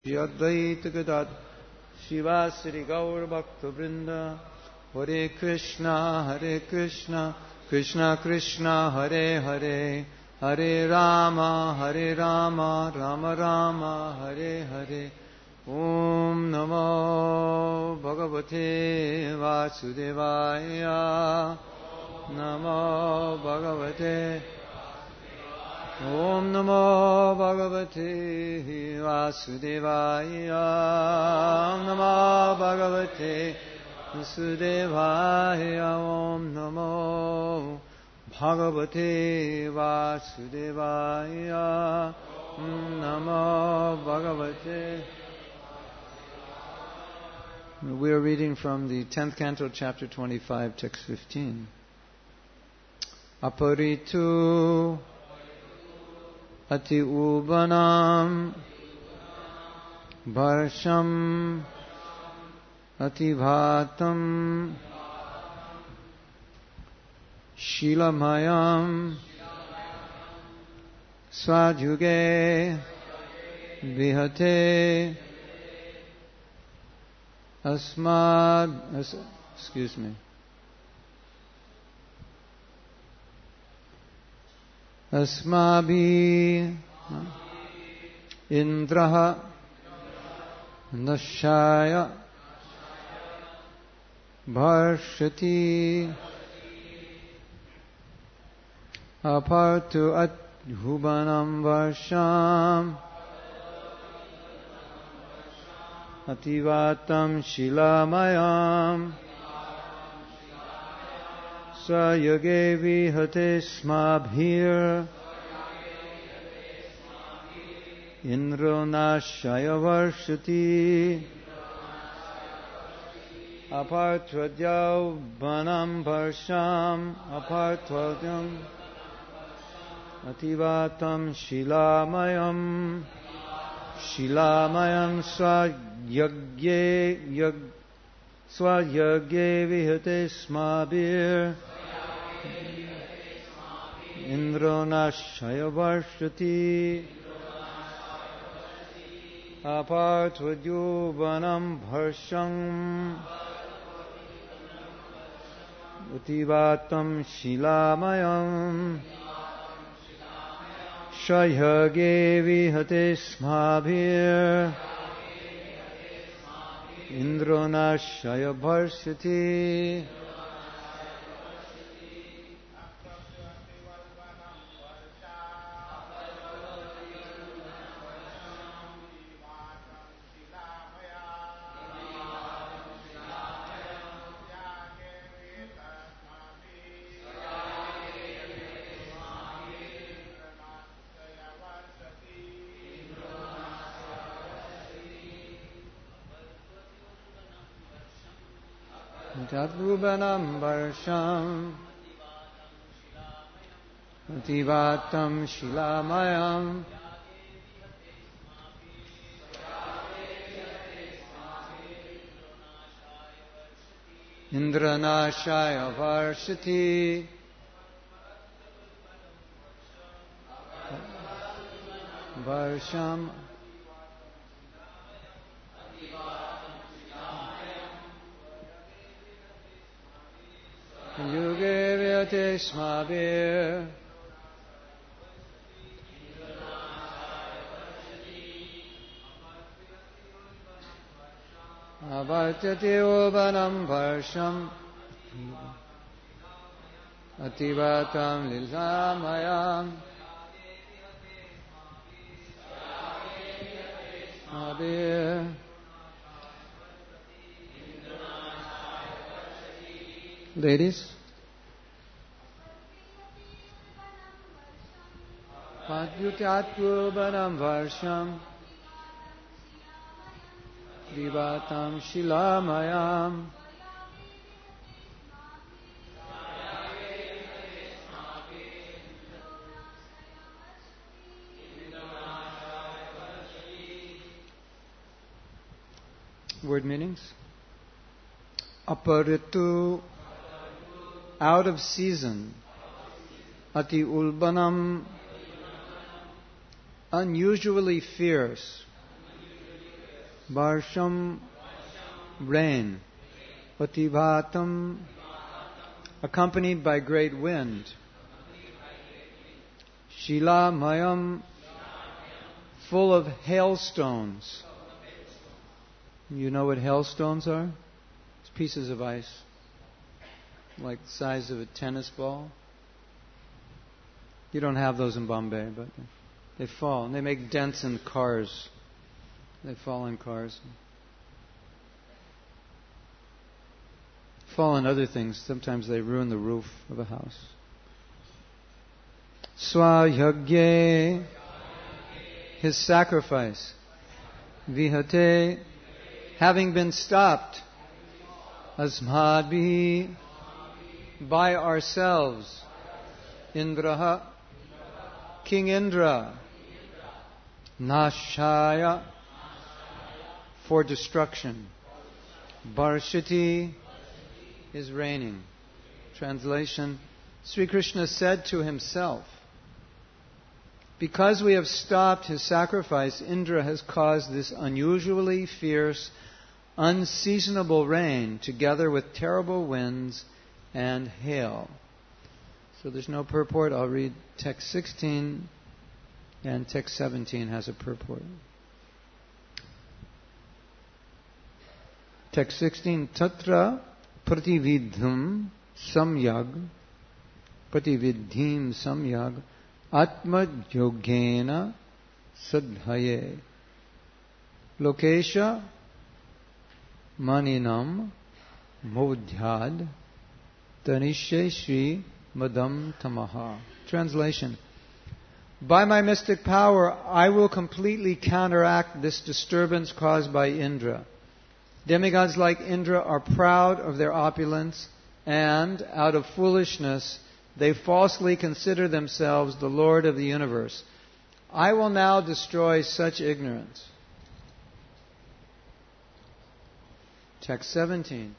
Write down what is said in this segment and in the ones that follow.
Advaita Gadad Shivasri Gaur Bhakta Vrinda Hare Krishna Krishna Krishna Hare Hare Hare Rama Rama Rama Hare Hare Om Namo Bhagavate Vasudevaya Namo Bhagavate Om Namo Bhagavate Vasudevaya Om Namo Bhagavate Vasudevaya Om Namo Bhagavate Vasudevaya Om Namo Bhagavate. We are reading from the 10th canto, chapter 25, text 15. Aparitu Ati Ubanam Varsham Ati Bhatam Shilamayam Swajuge Vihate Asmabhi Indraha Nashaya Bharshati Apartu Adhubanam Varsham Ativatam Shilamayam Sayage Vihate Smabhir Indro Nashaya Varshati Apartvadyau Banam Varsham Apartvadyam Ativatam Shilamayam Swayagye Vihate Smabhir Indro Nashaya Varshati Apartvadyubanam Bharsham Utivatam Shilamayam Shayage Vihate Smabhir Indro Nashaya Bharshati. Jadrubanam Varsham Ativatam Shilamayam Indranashaya Varshati Varsham Yuge Vyate Smabhir Avartyate Ubanam Varsham Ativatam Lilamayam Smabhir. Ladies, Padyutyatrubanam Varsham Divatam Shilamayam Word meanings. Aparitu, out of season. Ati ulbanam, unusually fierce. Varsham, rain. Patibhatam, accompanied by great wind. Shilamayam, full of hailstones. You know what hailstones are? It's pieces of ice, like the size of a tennis ball. You don't have those in Bombay, but they fall, and they make dents in cars. They fall in cars. Fall in other things. Sometimes they ruin the roof of a house. Swayagye, his sacrifice. Vihate, having been stopped. Asmadbhi, by ourselves. Indraha, King Indra. Nashaya, for destruction. Barshati is raining. Translation: Sri Krishna said to himself, because we have stopped his sacrifice, Indra has caused this unusually fierce, unseasonable rain, together with terrible winds and hail. So there's no purport. I'll read text 16, and text 17 has a purport. Text 16, Tatra Pratividhim Samyag, Pratividhim Samyag, Atma Yogena Sadhaye, Lokesha Maninam Modhyad Tanishe Shri Madam Tamaha. Translation: by my mystic power, I will completely counteract this disturbance caused by Indra. Demigods like Indra are proud of their opulence, and, out of foolishness, they falsely consider themselves the Lord of the universe. I will now destroy such ignorance. Text 17.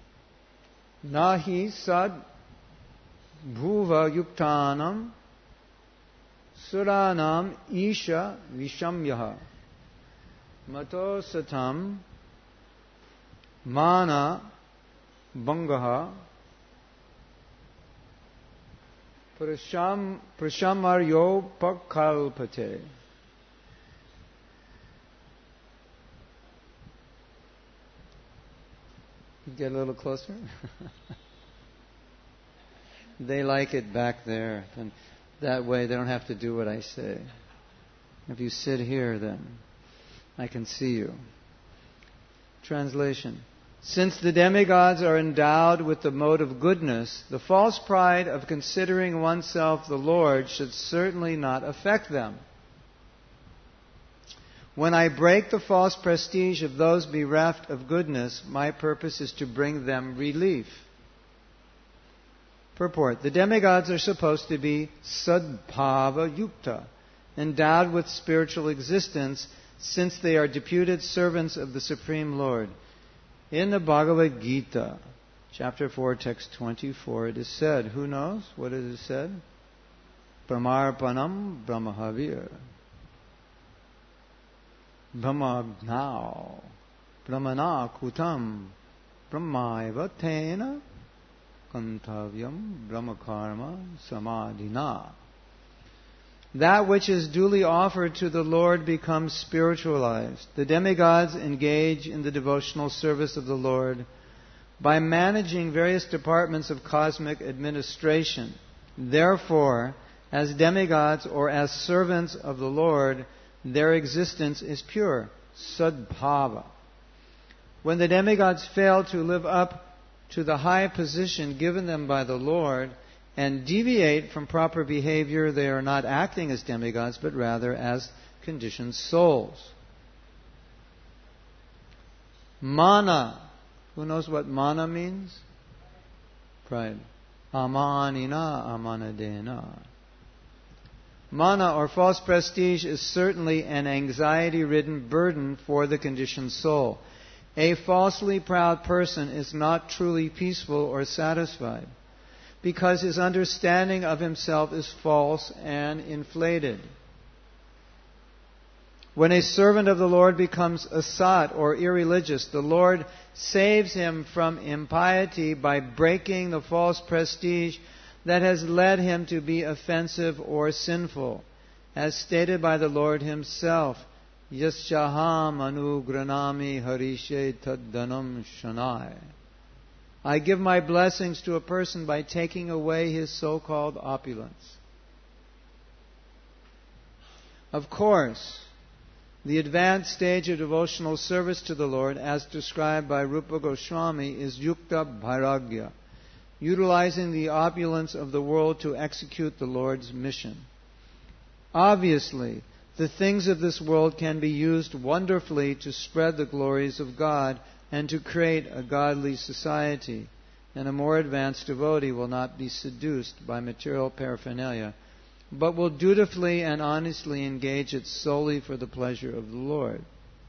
Nahi sad bhuva yuktanam suranam isha vishamyaha mato satam mana bangaha prashamaryo pakalpate. Get a little closer. They like it back there, and that way they don't have to do what I say. If you sit here, then I can see you. Translation: since the demigods are endowed with the mode of goodness, the false pride of considering oneself the Lord should certainly not affect them. When I break the false prestige of those bereft of goodness, my purpose is to bring them relief. Purport: the demigods are supposed to be sadbhava yukta, endowed with spiritual existence, since they are deputed servants of the Supreme Lord. In the Bhagavad Gita, chapter 4, text 24, it is said, who knows what it is said? Pramarpanam brahmahavir. Brahmagnao. Brahmana kutam. Brahmaiva tena. Kantavyam brahmakarma samadhina. That which is duly offered to the Lord becomes spiritualized. The demigods engage in the devotional service of the Lord by managing various departments of cosmic administration. Therefore, as demigods or as servants of the Lord, their existence is pure, sadbhava. When the demigods fail to live up to the high position given them by the Lord and deviate from proper behavior, they are not acting as demigods, but rather as conditioned souls. Mana. Who knows what mana means? Pride. Amanina amanadena. Mana, or false prestige, is certainly an anxiety-ridden burden for the conditioned soul. A falsely proud person is not truly peaceful or satisfied, because his understanding of himself is false and inflated. When a servant of the Lord becomes asat or irreligious, the Lord saves him from impiety by breaking the false prestige that has led him to be offensive or sinful, as stated by the Lord himself. Yasyaham anugranami harishe taddanam shanai. I give my blessings to a person by taking away his so-called opulence. Of course, the advanced stage of devotional service to the Lord, as described by Rupa Goswami, is yukta bhairagya, utilizing the opulence of the world to execute the Lord's mission. Obviously, the things of this world can be used wonderfully to spread the glories of God and to create a godly society, and a more advanced devotee will not be seduced by material paraphernalia, but will dutifully and honestly engage it solely for the pleasure of the Lord.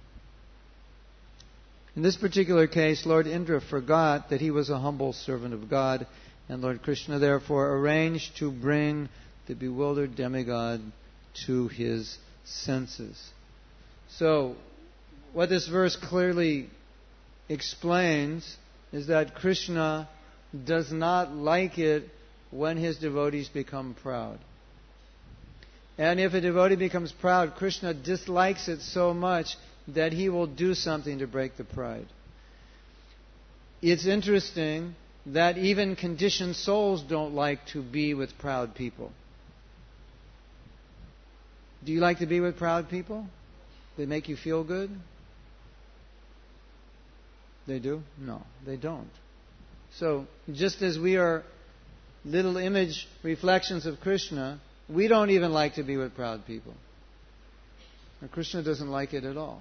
In this particular case, Lord Indra forgot that he was a humble servant of God, and Lord Krishna therefore arranged to bring the bewildered demigod to his senses. So, what this verse clearly explains is that Krishna does not like it when his devotees become proud. And if a devotee becomes proud, Krishna dislikes it so much that he will do something to break the pride. It's interesting that even conditioned souls don't like to be with proud people. Do you like to be with proud people? They make you feel good? They do? No, they don't. So, just as we are little image reflections of Krishna, we don't even like to be with proud people. And Krishna doesn't like it at all.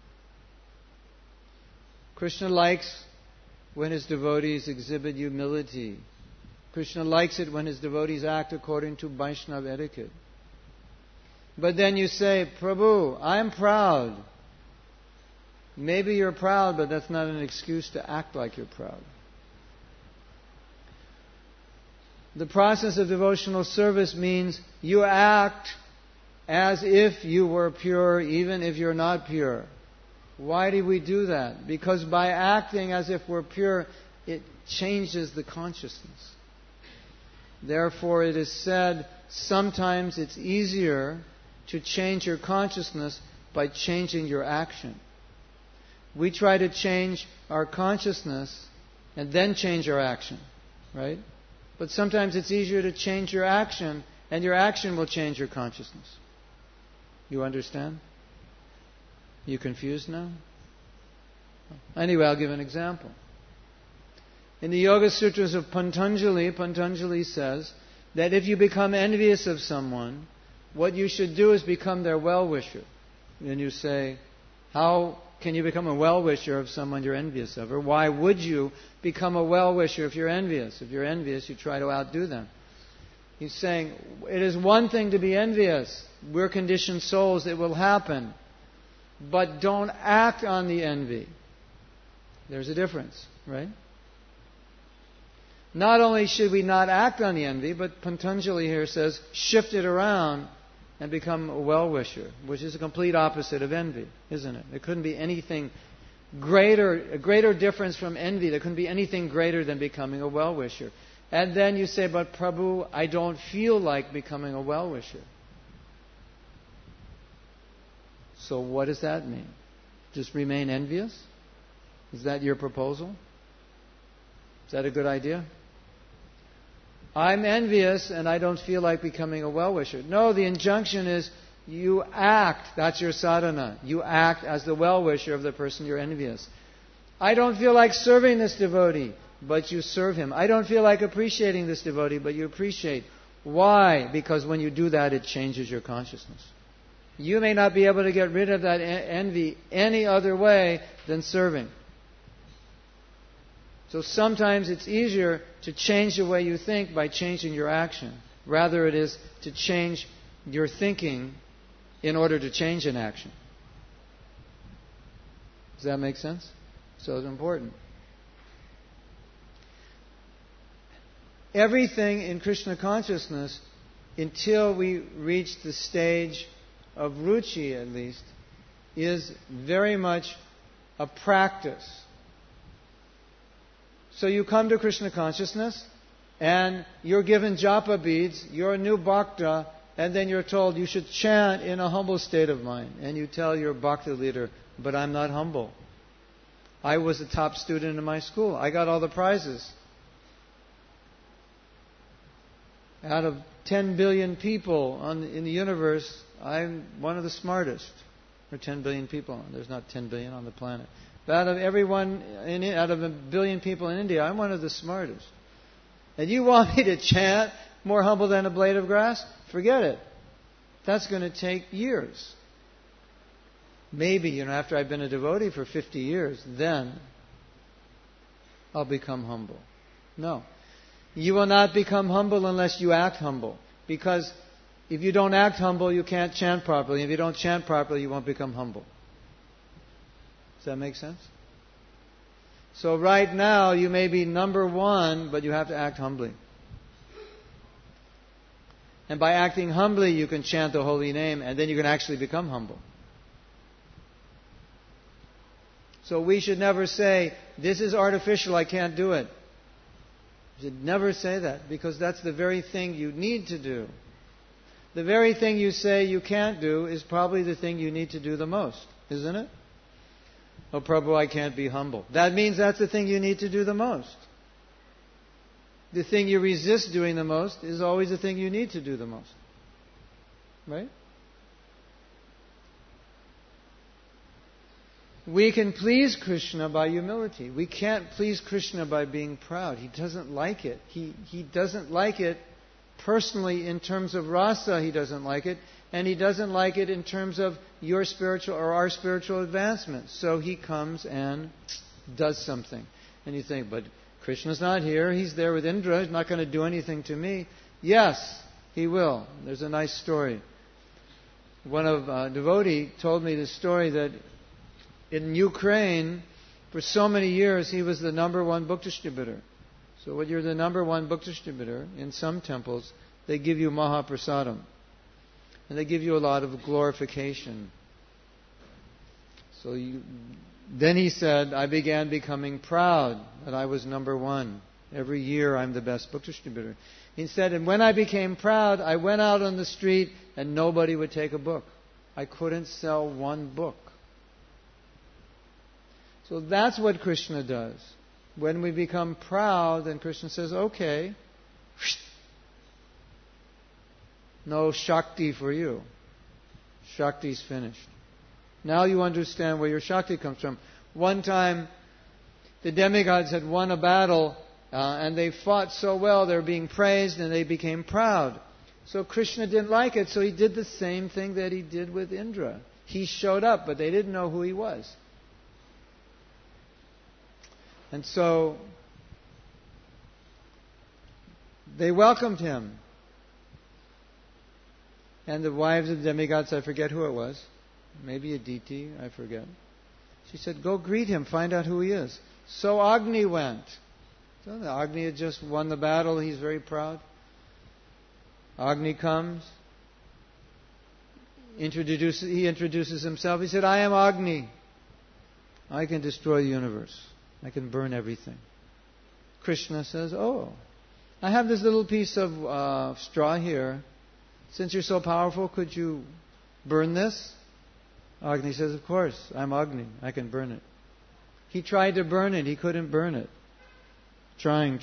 Krishna likes when his devotees exhibit humility. Krishna likes it when his devotees act according to Vaishnava etiquette. But then you say, Prabhu, I'm proud. Maybe you're proud, but that's not an excuse to act like you're proud. The process of devotional service means you act as if you were pure, even if you're not pure. Why do we do that? Because by acting as if we're pure, it changes the consciousness. Therefore, it is said, sometimes it's easier to change your consciousness by changing your action. We try to change our consciousness and then change our action, right? But sometimes it's easier to change your action, and your action will change your consciousness. You understand? You confused now? Anyway, I'll give an example. In the Yoga Sutras of Patanjali, Patanjali says that if you become envious of someone, what you should do is become their well-wisher. And you say, how can you become a well-wisher of someone you're envious of? Or why would you become a well-wisher if you're envious? If you're envious, you try to outdo them. He's saying, it is one thing to be envious. We're conditioned souls, it will happen. But don't act on the envy. There's a difference, right? Not only should we not act on the envy, but Patanjali here says, shift it around and become a well-wisher, which is a complete opposite of envy, isn't it? There couldn't be anything greater, a greater difference from envy. There couldn't be anything greater than becoming a well-wisher. And then you say, but Prabhu, I don't feel like becoming a well-wisher. So what does that mean? Just remain envious? Is that your proposal? Is that a good idea? I'm envious and I don't feel like becoming a well-wisher. No, the injunction is you act. That's your sadhana. You act as the well-wisher of the person you're envious. I don't feel like serving this devotee, but you serve him. I don't feel like appreciating this devotee, but you appreciate. Why? Because when you do that, it changes your consciousness. You may not be able to get rid of that envy any other way than serving. So sometimes it's easier to change the way you think by changing your action. Rather it is to change your thinking in order to change an action. Does that make sense? So it's important. Everything in Krishna consciousness, until we reach the stage of ruchi at least, is very much a practice. So you come to Krishna consciousness, and you're given japa beads, you're a new bhakta, and then you're told you should chant in a humble state of mind. And you tell your bhakti leader, but I'm not humble. I was the top student in my school. I got all the prizes. Out of 10 billion people in the universe, I'm one of the smartest. There are 10 billion people. There's not 10 billion on the planet. But out of out of a billion people in India, I'm one of the smartest. And you want me to chant more humble than a blade of grass? Forget it. That's going to take years. Maybe, after I've been a devotee for 50 years, then I'll become humble. No. You will not become humble unless you act humble. Because if you don't act humble, you can't chant properly. If you don't chant properly, you won't become humble. Does that make sense? So right now, you may be number one, but you have to act humbly. And by acting humbly, you can chant the holy name, and then you can actually become humble. So we should never say, this is artificial, I can't do it. You should never say that, because that's the very thing you need to do. The very thing you say you can't do is probably the thing you need to do the most, isn't it? Oh, Prabhu, I can't be humble. That means that's the thing you need to do the most. The thing you resist doing the most is always the thing you need to do the most. Right? We can please Krishna by humility. We can't please Krishna by being proud. He doesn't like it. He doesn't like it personally in terms of rasa. He doesn't like it. And He doesn't like it in terms of your spiritual or our spiritual advancement. So He comes and does something. And you think, but Krishna's not here. He's there with Indra. He's not going to do anything to me. Yes, He will. There's a nice story. One of devotee told me the story that in Ukraine, for so many years, he was the number one book distributor. So when you're the number one book distributor, in some temples, they give you Mahaprasadam. And they give you a lot of glorification. So then he said, I began becoming proud that I was number one. Every year I'm the best book distributor. He said, and when I became proud, I went out on the street and nobody would take a book. I couldn't sell one book. So that's what Krishna does. When we become proud, then Krishna says, okay, no Shakti for you. Shakti's finished. Now you understand where your Shakti comes from. One time, the demigods had won a battle, and they fought so well, they were being praised, and they became proud. So Krishna didn't like it, so He did the same thing that He did with Indra. He showed up, but they didn't know who He was. And so they welcomed Him. And the wives of the demigods, I forget who it was, maybe Aditi, I forget. She said, go greet him, find out who he is. So Agni went. So Agni had just won the battle, he's very proud. Agni comes, he introduces himself. He said, I am Agni. I can destroy the universe. I can burn everything. Krishna says, oh, I have this little piece of straw here. Since you're so powerful, could you burn this? Agni says, of course, I'm Agni. I can burn it. He tried to burn it. He couldn't burn it. Trying.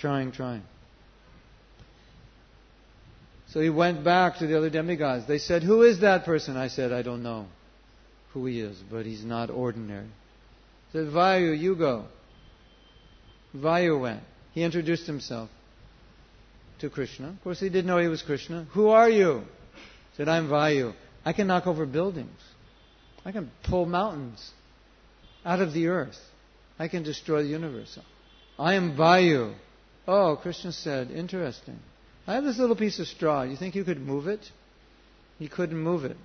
So he went back to the other demigods. They said, who is that person? I said, I don't know who he is, but he's not ordinary. He said, Vayu, you go. Vayu went. He introduced himself to Krishna. Of course, he didn't know he was Krishna. Who are you? He said, I'm Vayu. I can knock over buildings. I can pull mountains out of the earth. I can destroy the universe. I am Vayu. Oh, Krishna said, interesting. I have this little piece of straw. You think you could move it? He couldn't move it.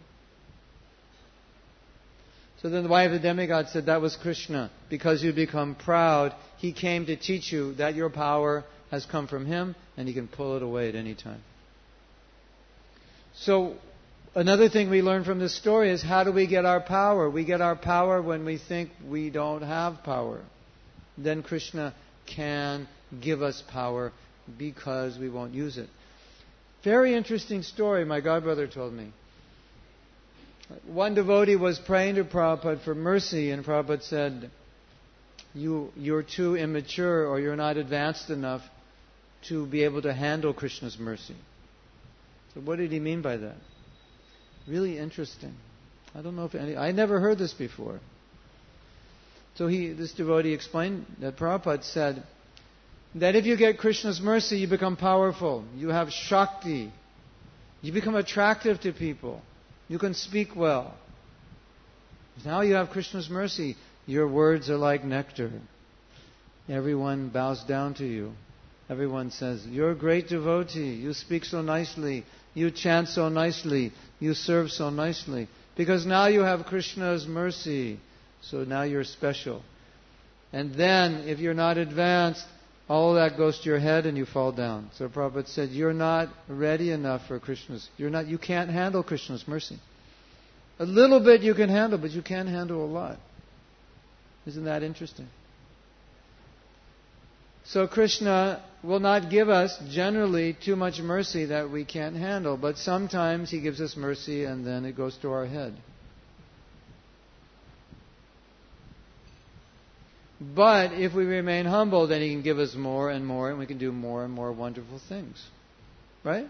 So then the wife of the demigod said, that was Krishna. Because you become proud, He came to teach you that your power has come from Him and He can pull it away at any time. So Another thing we learn from this story is, how do we get our power? We get our power when we think we don't have power. Then Krishna can give us power because we won't use it. Very interesting story my godbrother told me. One devotee was praying to Prabhupada for mercy, and Prabhupada said, you're too immature, or you're not advanced enough to be able to handle Krishna's mercy. So what did he mean by that? Really interesting. I don't know if I never heard this before. So this devotee explained that Prabhupada said that if you get Krishna's mercy, you become powerful. You have Shakti. You become attractive to people. You can speak well. Now you have Krishna's mercy. Your words are like nectar. Everyone bows down to you. Everyone says, you're a great devotee. You speak so nicely. You chant so nicely. You serve so nicely. Because now you have Krishna's mercy. So now you're special. And then, if you're not advanced, all that goes to your head and you fall down. So Prabhupada said, you're not ready enough for Krishna's. You can't handle Krishna's mercy. A little bit you can handle, but you can't handle a lot. Isn't that interesting? So Krishna will not give us generally too much mercy that we can't handle, but sometimes He gives us mercy and then it goes to our head. But if we remain humble, then He can give us more and more, and we can do more and more wonderful things. Right?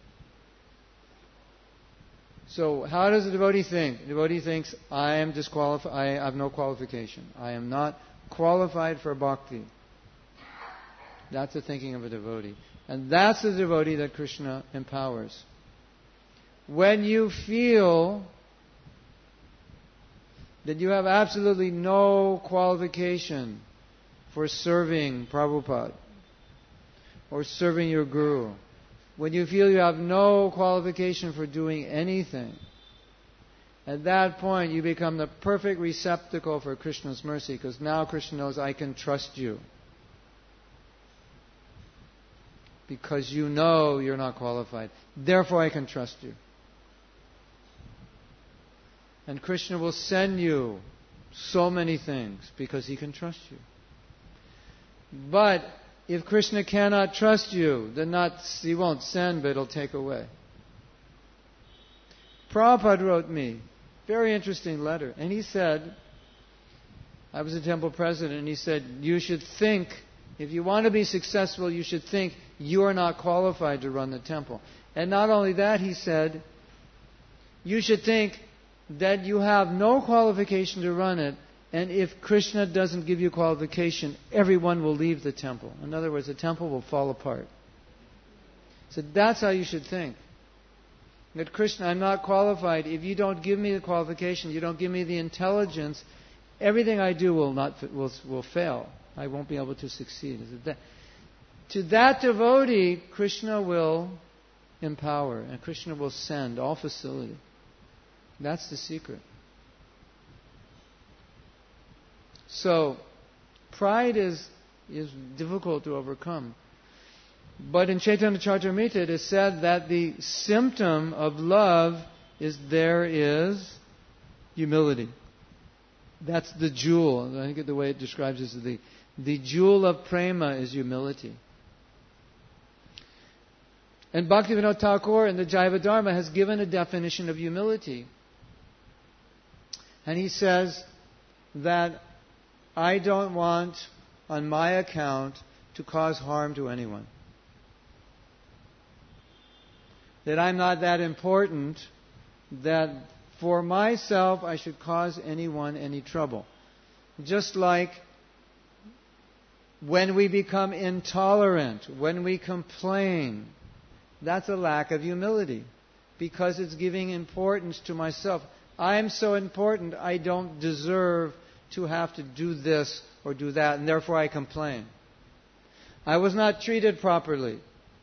So how does the devotee think? The devotee thinks, I am disqualified, I have no qualification. I am not qualified for bhakti. That's the thinking of a devotee. And that's the devotee that Krishna empowers. When you feel that you have absolutely no qualification for serving Prabhupada or serving your Guru, when you feel you have no qualification for doing anything, at that point you become the perfect receptacle for Krishna's mercy, because now Krishna knows, I can trust you. Because you know you're not qualified. Therefore I can trust you. And Krishna will send you so many things because He can trust you. But if Krishna cannot trust you, then He won't send, but He'll take away. Prabhupada wrote me a very interesting letter. And he said, I was a temple president, and he said, you should think, if you want to be successful, you should think you are not qualified to run the temple. And not only that, he said, you should think that you have no qualification to run it, and if Krishna doesn't give you qualification, everyone will leave the temple. In other words, the temple will fall apart. So that's how you should think. That Krishna, I'm not qualified. If you don't give me the qualification, you don't give me the intelligence, everything I do will fail. I won't be able to succeed. To that devotee, Krishna will empower, and Krishna will send all facility. That's the secret. So, pride is difficult to overcome. But in Chaitanya Charitamrita it is said that the symptom of love is humility. That's the jewel. I think the way it describes it is the jewel of prema is humility. And Bhaktivinoda Thakur in the Jaiva Dharma has given a definition of humility. And he says that I don't want, on my account, to cause harm to anyone. That I'm not that important, that for myself I should cause anyone any trouble. Just like when we become intolerant, when we complain, that's a lack of humility, because it's giving importance to myself. I am so important, I don't deserve to have to do this or do that, and therefore I complain. I was not treated properly,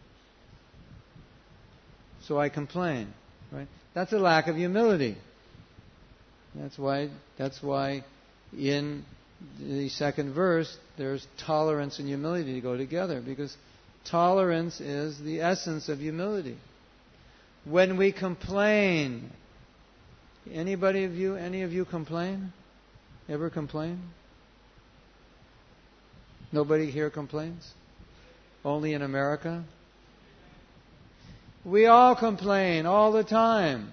so I complain. Right? That's a lack of humility. That's why in the second verse there's tolerance and humility to go together, because tolerance is the essence of humility. When we complain, any of you complain? Ever complain? Nobody here complains? Only in America? We all complain all the time.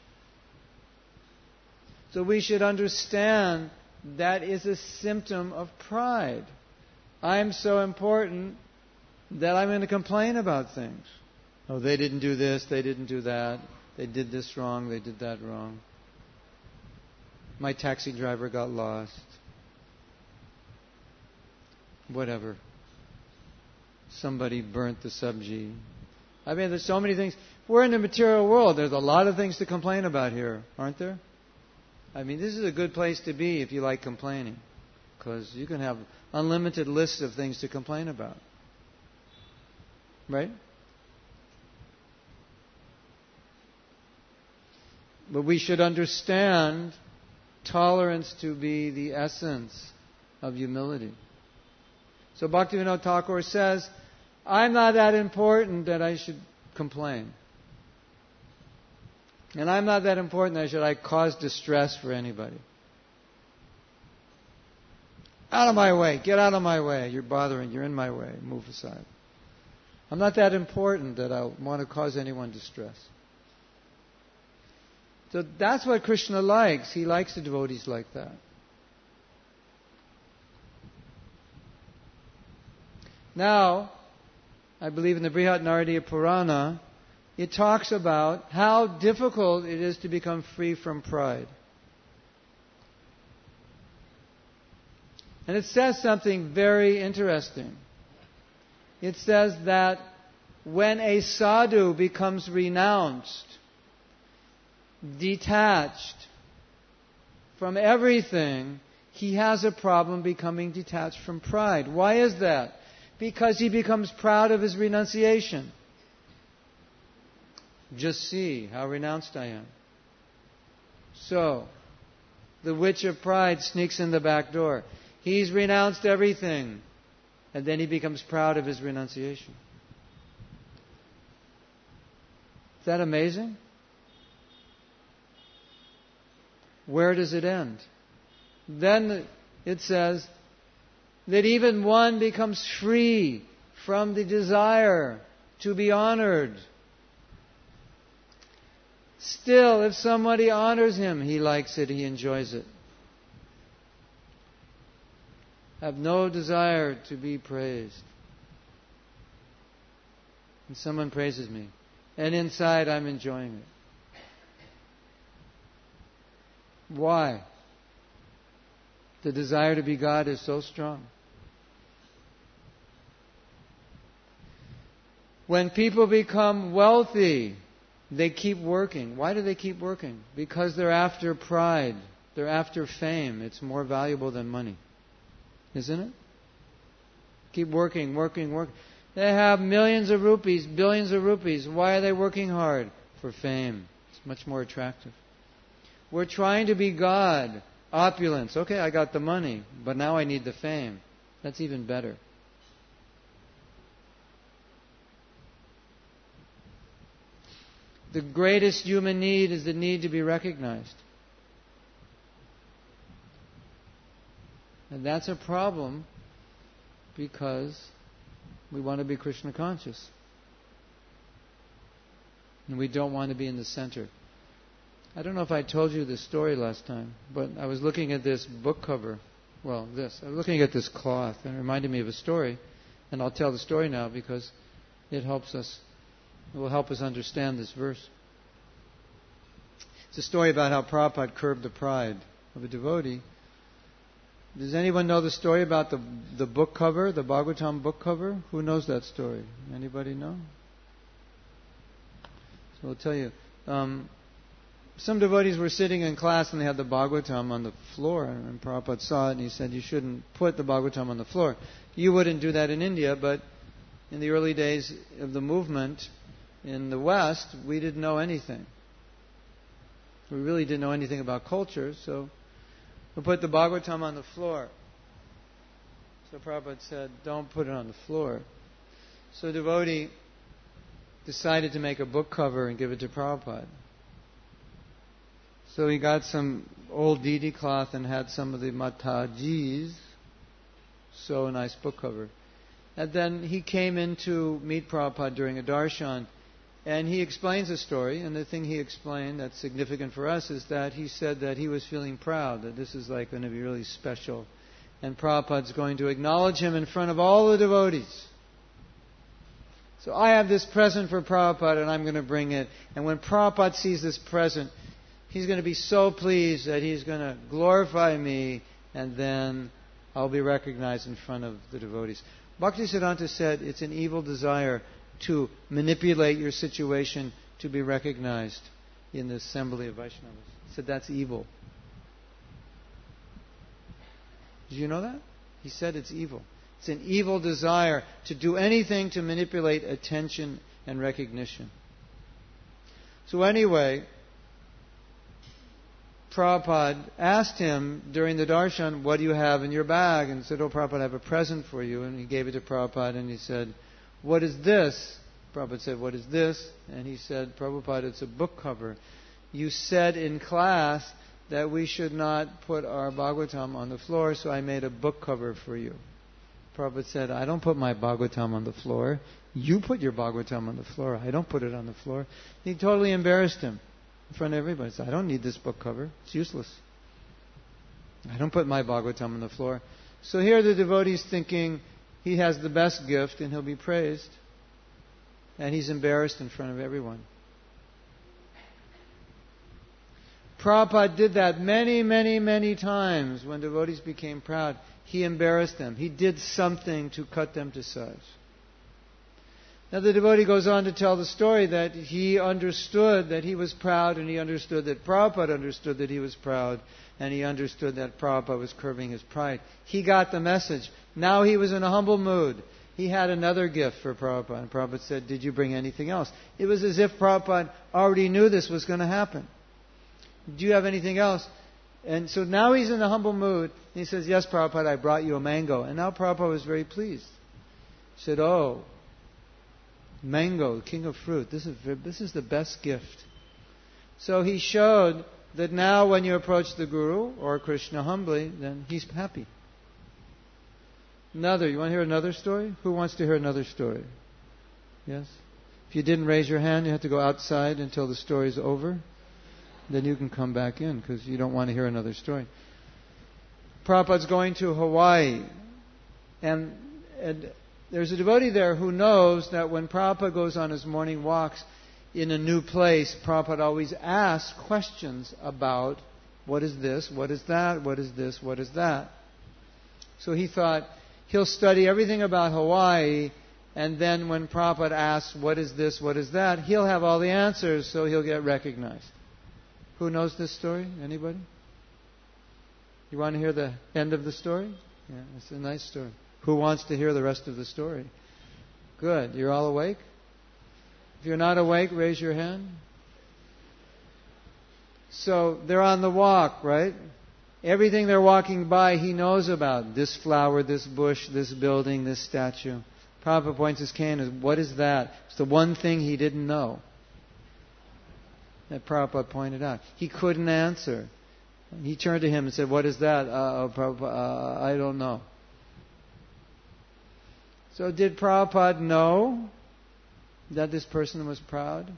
So we should understand that is a symptom of pride. I'm so important that I'm going to complain about things. Oh, they didn't do this, they didn't do that. They did this wrong, they did that wrong. My taxi driver got lost. Whatever. Somebody burnt the sabji. I mean, there's so many things. We're in the material world. There's a lot of things to complain about here, aren't there? I mean, this is a good place to be if you like complaining, because you can have unlimited lists of things to complain about. Right? But we should understand tolerance to be the essence of humility. So Bhaktivinoda Thakur says, I'm not that important that I should complain. And I'm not that important that I cause distress for anybody. Out of my way. Get out of my way. You're bothering. You're in my way. Move aside. I'm not that important that I want to cause anyone distress. So that's what Krishna likes. He likes the devotees like that. Now, I believe in the Brihat Naradiya Purana, it talks about how difficult it is to become free from pride. And it says something very interesting. It says that when a sadhu becomes renounced, detached from everything, he has a problem becoming detached from pride. Why is that? Because he becomes proud of his renunciation. Just see how renounced I am. So, the witch of pride sneaks in the back door. He's renounced everything. And then he becomes proud of his renunciation. Is that amazing? Where does it end? Then it says that even one becomes free from the desire to be honored. Still, if somebody honors him, he likes it, he enjoys it. Have no desire to be praised. And someone praises me. And inside I'm enjoying it. Why? The desire to be God is so strong. When people become wealthy, they keep working. Why do they keep working? Because they're after pride. They're after fame. It's more valuable than money. Isn't it? Keep working, working, working. They have millions of rupees, billions of rupees. Why are they working hard? For fame. It's much more attractive. We're trying to be God. Opulence. Okay, I got the money, but now I need the fame. That's even better. The greatest human need is the need to be recognized. And that's a problem because we want to be Krishna conscious. And we don't want to be in the center. I don't know if I told you this story last time, but I was looking at this book cover. I was looking at this cloth, and it reminded me of a story. And I'll tell the story now because it will help us understand this verse. It's a story about how Prabhupada curbed the pride of a devotee. Does anyone know the story about the book cover, the Bhagavatam book cover? Who knows that story? Anybody know? So I'll tell you. Some devotees were sitting in class and they had the Bhagavatam on the floor, and Prabhupada saw it and he said, you shouldn't put the Bhagavatam on the floor. You wouldn't do that in India, but in the early days of the movement in the West, we didn't know anything. We really didn't know anything about culture, so we put the Bhagavatam on the floor. So Prabhupada said, don't put it on the floor. So a devotee decided to make a book cover and give it to Prabhupada. So he got some old DD cloth and had some of the Matajis sew a nice book cover. And then he came in to meet Prabhupada during a darshan, and he explains the story, and the thing he explained that's significant for us is that he said that he was feeling proud, that this is like going to be really special, and Prabhupada's going to acknowledge him in front of all the devotees. So I have this present for Prabhupada, and I'm going to bring it. And when Prabhupada sees this present, he's going to be so pleased that he's going to glorify me, and then I'll be recognized in front of the devotees. Bhaktisiddhanta said it's an evil desire to manipulate your situation to be recognized in the assembly of Vaishnavas. He said that's evil. Did you know that? He said it's evil. It's an evil desire to do anything to manipulate attention and recognition. So anyway, Prabhupada asked him during the darshan, what do you have in your bag? And he said, oh Prabhupada, I have a present for you. And he gave it to Prabhupada and he said, what is this? Prabhupada said, what is this? And he said, Prabhupada, it's a book cover. You said in class that we should not put our Bhagavatam on the floor, so I made a book cover for you. Prabhupada said, I don't put my Bhagavatam on the floor. You put your Bhagavatam on the floor. I don't put it on the floor. He totally embarrassed him in front of everybody. He said, I don't need this book cover. It's useless. I don't put my Bhagavatam on the floor. So here the devotee's thinking he has the best gift and he'll be praised. And he's embarrassed in front of everyone. Prabhupada did that many, many, many times when devotees became proud. He embarrassed them. He did something to cut them to size. Now the devotee goes on to tell the story that he understood that he was proud, and he understood that Prabhupada understood that he was proud, and he understood that Prabhupada was curbing his pride. He got the message. Now he was in a humble mood. He had another gift for Prabhupada, and Prabhupada said, did you bring anything else? It was as if Prabhupada already knew this was going to happen. Do you have anything else? And so now he's in a humble mood. And he says, yes, Prabhupada, I brought you a mango. And now Prabhupada was very pleased. He said, oh, mango, king of fruit. This is the best gift. So he showed that now when you approach the Guru or Krishna humbly, then he's happy. You want to hear another story? Who wants to hear another story? Yes? If you didn't raise your hand, you have to go outside until the story's over. Then you can come back in because you don't want to hear another story. Prabhupada's going to Hawaii. And there's a devotee there who knows that when Prabhupada goes on his morning walks in a new place, Prabhupada always asks questions about what is this, what is that, what is this, what is that. So he thought he'll study everything about Hawaii, and then when Prabhupada asks what is this, what is that, he'll have all the answers, so he'll get recognized. Who knows this story? Anybody? You want to hear the end of the story? Yeah, it's a nice story. Who wants to hear the rest of the story? Good. You're all awake? If you're not awake, raise your hand. So they're on the walk, right? Everything they're walking by, he knows about. This flower, this bush, this building, this statue. Prabhupada points his cane and says, what is that? It's the one thing he didn't know that Prabhupada pointed out. He couldn't answer. He turned to him and said, what is that? Prabhupada, I don't know. So did Prabhupada know that this person was proud?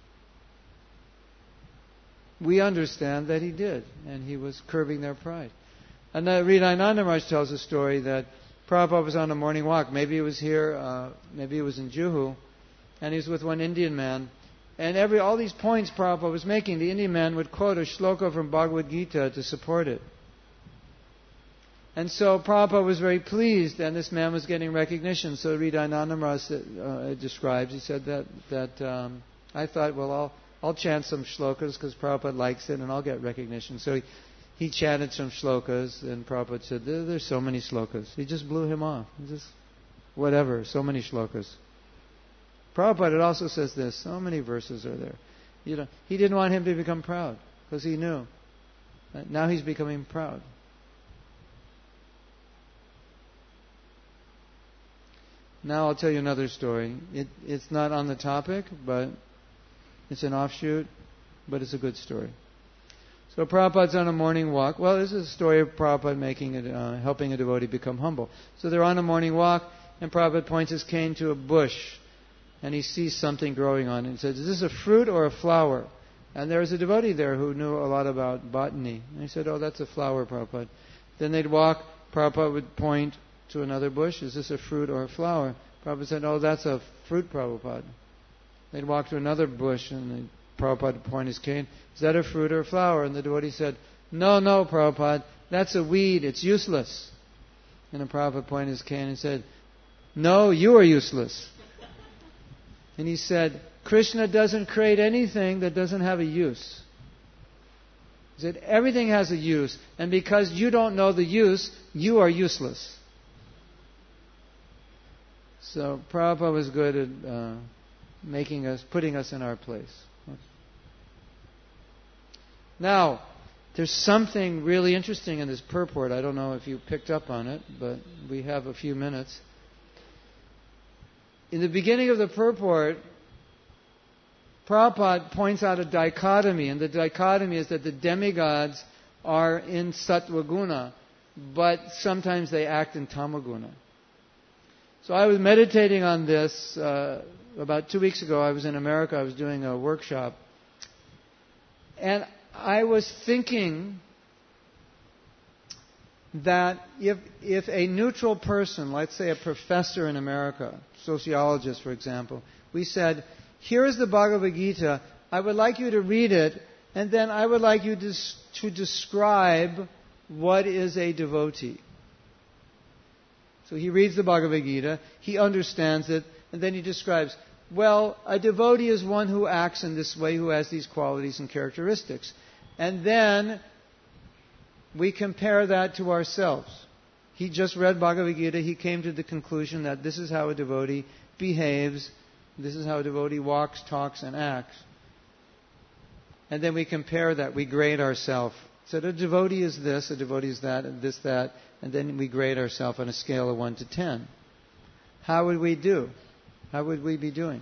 We understand that he did, and he was curbing their pride. And Hridayananda Maharaj tells a story that Prabhupada was on a morning walk. Maybe it was here, maybe it was in Juhu, and he was with one Indian man. And all these points Prabhupada was making, the Indian man would quote a shloka from Bhagavad Gita to support it. And so Prabhupada was very pleased, and this man was getting recognition. So Hridayananda Maharaj describes, he said that I thought, well, I'll chant some shlokas because Prabhupada likes it, and I'll get recognition. So he chanted some shlokas, and Prabhupada said, there's so many shlokas. He just blew him off. Whatever, so many shlokas. Prabhupada, it also says this, so many verses are there. He didn't want him to become proud, because he knew. Now he's becoming proud. Now I'll tell you another story. It's not on the topic, but it's an offshoot, but it's a good story. So Prabhupada's on a morning walk. Well, this is a story of Prabhupada helping a devotee become humble. So they're on a morning walk, and Prabhupada points his cane to a bush, and he sees something growing on it. He says, "Is this a fruit or a flower?" And there was a devotee there who knew a lot about botany. And he said, "Oh, that's a flower, Prabhupada." Then they'd walk. Prabhupada would point to another bush. "Is this a fruit or a flower?" Prabhupada said, "Oh, that's a fruit, Prabhupada." They'd walk to another bush, and Prabhupada would point his cane. "Is that a fruit or a flower?" And the devotee said, No, Prabhupada, that's a weed. It's useless." And the Prabhupada pointed his cane and said, "No, you are useless." And he said, "Krishna doesn't create anything that doesn't have a use." He said, "Everything has a use, and because you don't know the use, you are useless." So Prabhupada was good at putting us in our place. Now, there's something really interesting in this purport. I don't know if you picked up on it, but we have a few minutes. In the beginning of the purport, Prabhupada points out a dichotomy, and the dichotomy is that the demigods are in sattva guna, but sometimes they act in tamaguna. So I was meditating on this about 2 weeks ago. I was in America. I was doing a workshop. And I was thinking that if a neutral person, let's say a professor in America, sociologist for example, we said, "Here is the Bhagavad Gita. I would like you to read it, and then I would like you to describe what is a devotee." So he reads the Bhagavad Gita, he understands it, and then he describes, well, a devotee is one who acts in this way, who has these qualities and characteristics. And then we compare that to ourselves. He just read Bhagavad Gita, he came to the conclusion that this is how a devotee behaves, this is how a devotee walks, talks, and acts. And then we compare that, we grade ourselves. So a devotee is this, a devotee is that, and this, that, and then we grade ourselves on a scale of 1 to 10. How would we do? How would we be doing?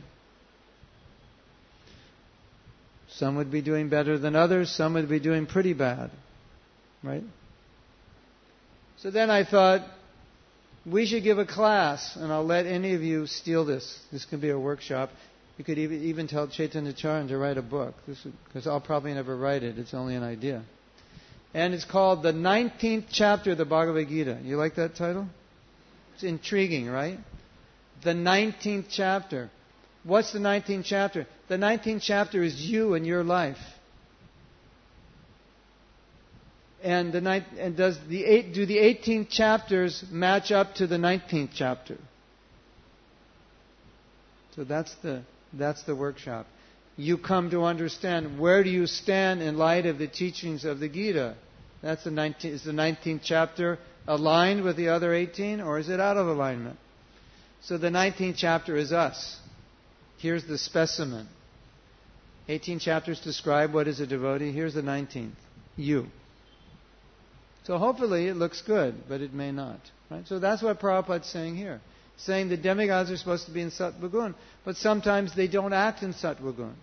Some would be doing better than others, some would be doing pretty bad. Right? So then I thought, we should give a class, and I'll let any of you steal this. This can be a workshop. You could even tell Chaitanya Charan to write a book, because I'll probably never write it. It's only an idea. And it's called the 19th chapter of the Bhagavad Gita. You like that title? It's intriguing, right? The 19th chapter. What's the 19th chapter? The 19th chapter is you and your life. And do the 18th chapters match up to the 19th chapter? So that's the workshop. You come to understand, where do you stand in light of the teachings of the Gita? That's is the 19th chapter aligned with the other 18, or is it out of alignment? So the 19th chapter is us. Here's the specimen. 18 chapters describe what is a devotee. Here's the 19th. You. So hopefully it looks good, but it may not. Right? So that's what Prabhupada's saying here. Saying the demigods are supposed to be in sattva guna, but sometimes they don't act in sattva guna.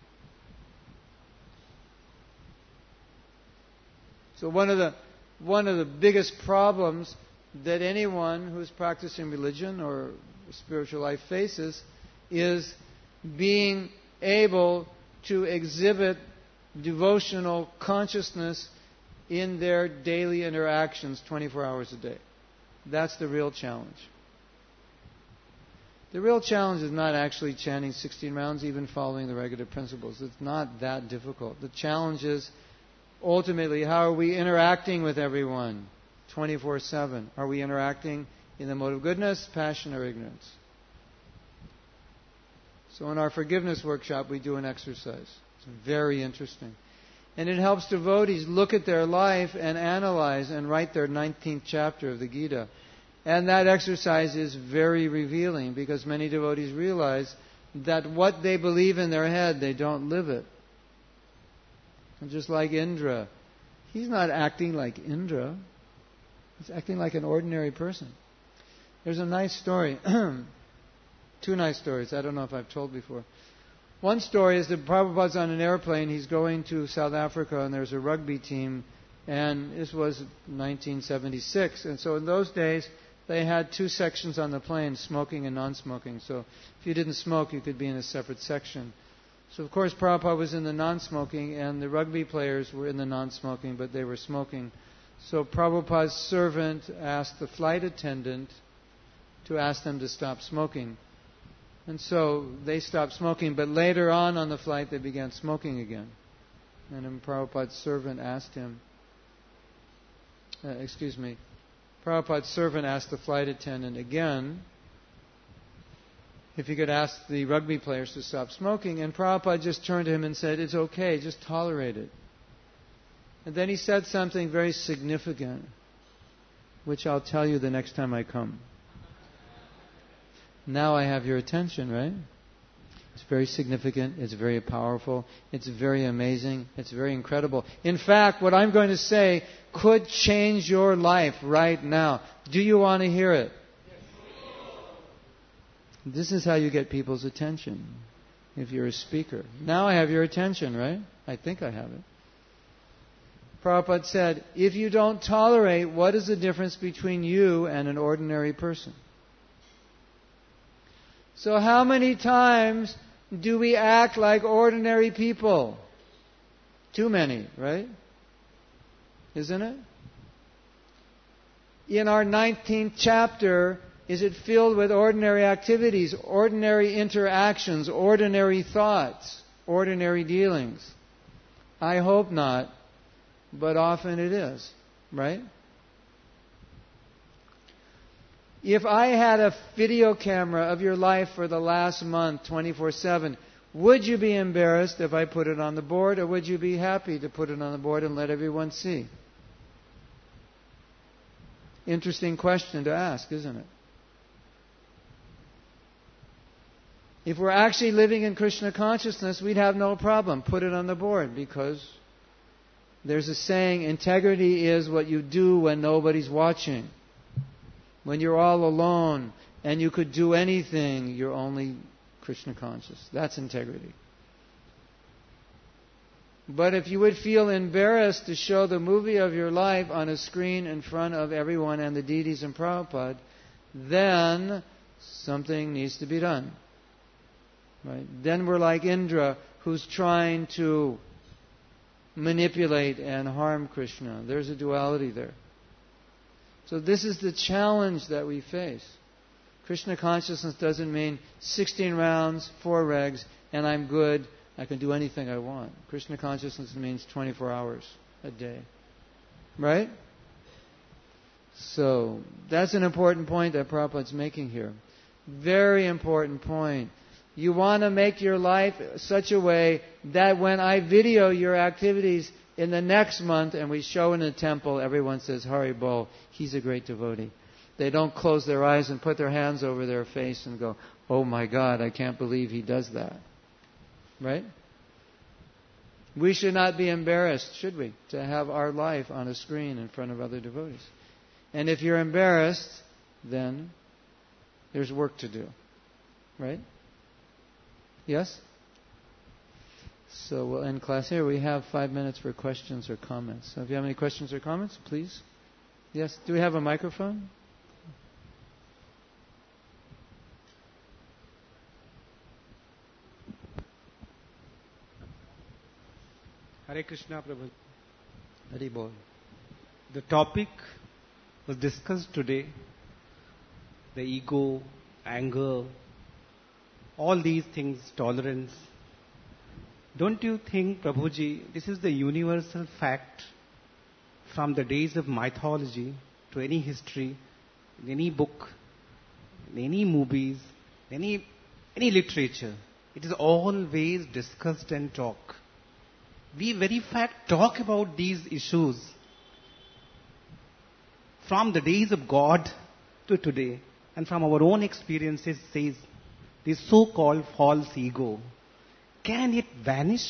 So one of the biggest problems that anyone who's practicing religion or spiritual life faces is being able to exhibit devotional consciousness in their daily interactions 24 hours a day. That's the real challenge. The real challenge is not actually chanting 16 rounds, even following the regulative principles. It's not that difficult. The challenge is ultimately, how are we interacting with everyone 24/7? Are we interacting in the mode of goodness, passion, or ignorance? So in our forgiveness workshop, we do an exercise. It's very interesting. And it helps devotees look at their life and analyze and write their 19th chapter of the Gita. And that exercise is very revealing, because many devotees realize that what they believe in their head, they don't live it. And just like Indra, he's not acting like Indra. He's acting like an ordinary person. There's a nice story. two nice stories. I don't know if I've told before. One story is that Prabhupada's on an airplane. He's going to South Africa, and there's a rugby team. And this was 1976. And so in those days, they had two sections on the plane, smoking and non-smoking. So if you didn't smoke, you could be in a separate section. So of course, Prabhupada was in the non-smoking, and the rugby players were in the non-smoking, but they were smoking. So Prabhupada's servant asked the flight attendant to ask them to stop smoking. And so they stopped smoking, but later on the flight, they began smoking again. And then Prabhupada's servant asked him, Prabhupada's servant asked the flight attendant again if he could ask the rugby players to stop smoking. And Prabhupada just turned to him and said, "It's okay, just tolerate it." And then he said something very significant, which I'll tell you the next time I come. Now I have your attention, right? It's very significant. It's very powerful. It's very amazing. It's very incredible. In fact, what I'm going to say could change your life right now. Do you want to hear it? This is how you get people's attention if you're a speaker. Now I have your attention, right? I think I have it. Prabhupada said, if you don't tolerate, what is the difference between you and an ordinary person? So how many times do we act like ordinary people? Too many, right? Isn't it? In our 19th chapter, is it filled with ordinary activities, ordinary interactions, ordinary thoughts, ordinary dealings? I hope not, but often it is, right? If I had a video camera of your life for the last month, 24/7, would you be embarrassed if I put it on the board, or would you be happy to put it on the board and let everyone see? Interesting question to ask, isn't it? If we're actually living in Krishna consciousness, we'd have no problem. Put it on the board, because there's a saying, integrity is what you do when nobody's watching. When you're all alone and you could do anything, you're only Krishna conscious. That's integrity. But if you would feel embarrassed to show the movie of your life on a screen in front of everyone and the deities and Prabhupada, then something needs to be done. Right? Then we're like Indra, who's trying to manipulate and harm Krishna. There's a duality there. So this is the challenge that we face. Krishna consciousness doesn't mean 16 rounds, 4 regs, and I'm good, I can do anything I want. Krishna consciousness means 24 hours a day. Right? So that's an important point that Prabhupada's making here. Very important point. You want to make your life such a way that when I video your activities in the next month and we show in a temple, everyone says, Hari Bol, he's a great devotee. They don't close their eyes and put their hands over their face and go, oh my God, I can't believe he does that. Right? We should not be embarrassed, should we, to have our life on a screen in front of other devotees. And if you're embarrassed, then there's work to do. Right? Yes? So we'll end class here. We have 5 minutes for questions or comments. So if you have any questions or comments, please. Yes? Do we have a microphone? Hare Krishna, Prabhu. Hari Bol. The topic was discussed today. The ego, anger, all these things, tolerance. Don't you think, Prabhuji, this is the universal fact from the days of mythology to any history, in any book, in any movies, any literature. It is always discussed and talked. We very fact talk about these issues from the days of God to today, and from our own experiences says this so-called false ego. Can it vanish?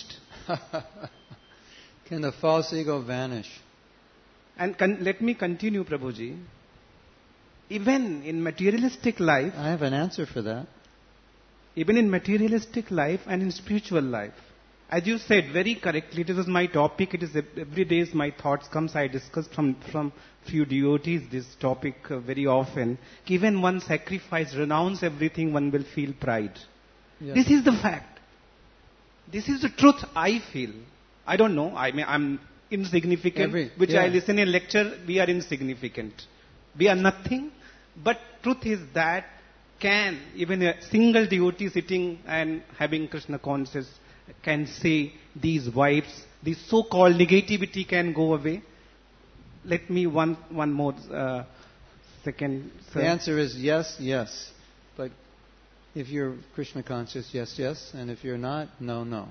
Can the false ego vanish? And let me continue, Prabhuji. Even in materialistic life... I have an answer for that. even in materialistic life and in spiritual life. As you said very correctly, it is my topic. It is every day my thoughts comes. I discuss from few devotees this topic very often. Even one sacrifice, renounce everything, one will feel pride. Yes. This is the fact. This is the truth I feel. I don't know. I mean, I'm insignificant. I listen in lecture, we are insignificant. We are nothing. But truth is that can even a single devotee sitting and having Krishna consciousness can say these vibes, this so-called negativity can go away. Let me one more second. Sir. The answer is yes, yes. But if you're Krishna conscious, yes, yes. And if you're not, no, no.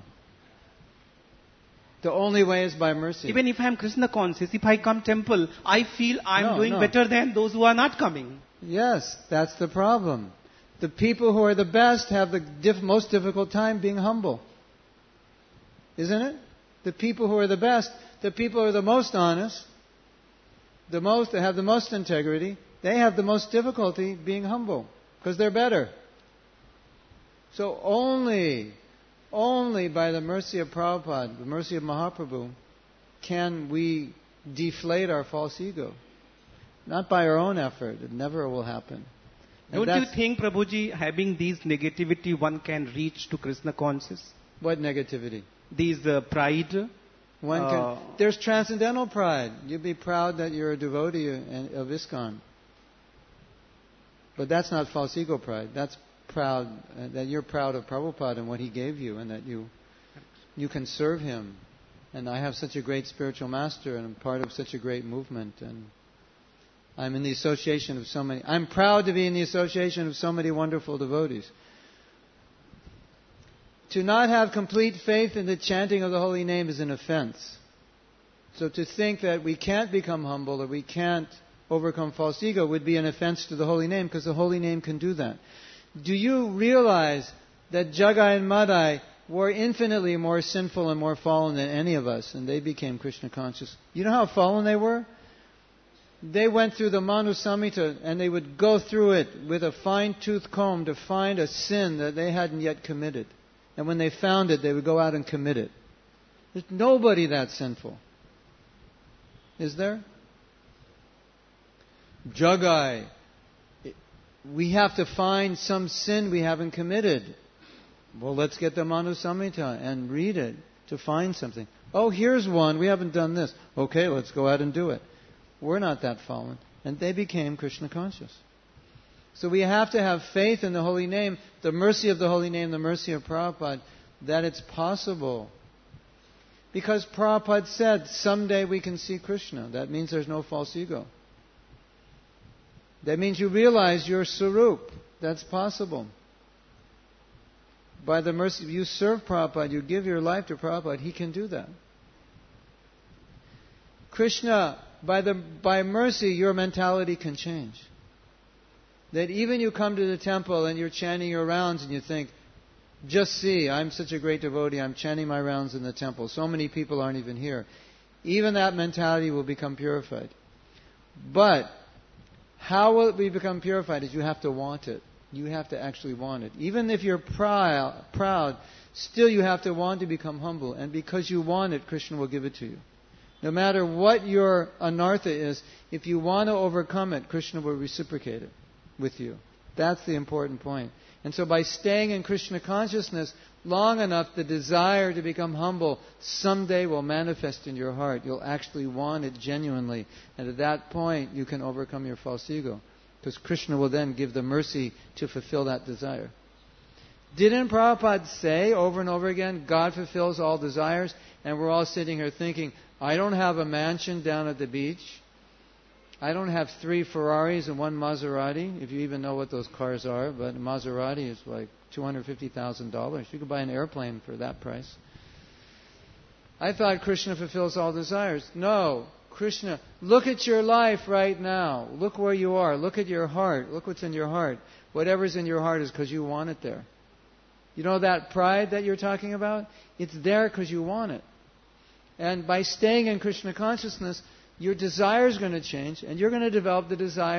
The only way is by mercy. Even if I'm Krishna conscious, if I come temple, I feel I'm doing better than those who are not coming. Yes, that's the problem. The people who are the best have the most difficult time being humble. Isn't it? The people who are the best, the people who are the most honest, that have the most integrity, they have the most difficulty being humble because they're better. So only by the mercy of Prabhupada, the mercy of Mahaprabhu, can we deflate our false ego. Not by our own effort. It never will happen. Don't you think, Prabhuji, having these negativity, one can reach to Krishna consciousness? What negativity? These pride. There's transcendental pride. You'd be proud that you're a devotee of ISKCON. But that's not false ego pride. That's proud that you're proud of Prabhupada and what he gave you, and that you can serve him. And I have such a great spiritual master, and I'm part of such a great movement, and I'm in the association of so many. I'm proud to be in the association of so many wonderful devotees. To not have complete faith in the chanting of the holy name is an offense. So to think that we can't become humble or we can't overcome false ego would be an offense to the holy name, because the holy name can do that. Do you realize that Jagai and Madai were infinitely more sinful and more fallen than any of us, and they became Krishna conscious? You know how fallen they were? They went through the Manu Samhita and they would go through it with a fine-tooth comb to find a sin that they hadn't yet committed. And when they found it, they would go out and commit it. There's nobody that sinful. Is there? Jagai. We have to find some sin we haven't committed. Well, let's get the Manu Samhita and read it to find something. Oh, here's one. We haven't done this. Okay, let's go out and do it. We're not that fallen. And they became Krishna conscious. So we have to have faith in the holy name, the mercy of the holy name, the mercy of Prabhupada, that it's possible. Because Prabhupada said, someday we can see Krishna. That means there's no false ego. That means you realize your Sarup. That's possible. By the mercy, you serve Prabhupada, you give your life to Prabhupada, he can do that. Krishna, by mercy, your mentality can change. That even you come to the temple and you're chanting your rounds and you think, just see, I'm such a great devotee, I'm chanting my rounds in the temple. So many people aren't even here. Even that mentality will become purified. But how will it become purified? Is you have to want it. You have to actually want it. Even if you're proud, still you have to want to become humble. And because you want it, Krishna will give it to you. No matter what your anartha is, if you want to overcome it, Krishna will reciprocate it with you. That's the important point. And so by staying in Krishna consciousness long enough, the desire to become humble someday will manifest in your heart. You'll actually want it genuinely. And at that point, you can overcome your false ego. Because Krishna will then give the mercy to fulfill that desire. Didn't Prabhupada say over and over again, God fulfills all desires? And we're all sitting here thinking, I don't have a mansion down at the beach. I don't have 3 Ferraris and 1 Maserati, if you even know what those cars are. But a Maserati is like $250,000. You could buy an airplane for that price. I thought Krishna fulfills all desires. No. Krishna, look at your life right now. Look where you are. Look at your heart. Look what's in your heart. Whatever's in your heart is because you want it there. You know that pride that you're talking about? It's there because you want it. And by staying in Krishna consciousness, your desire is going to change, and you're going to develop the desire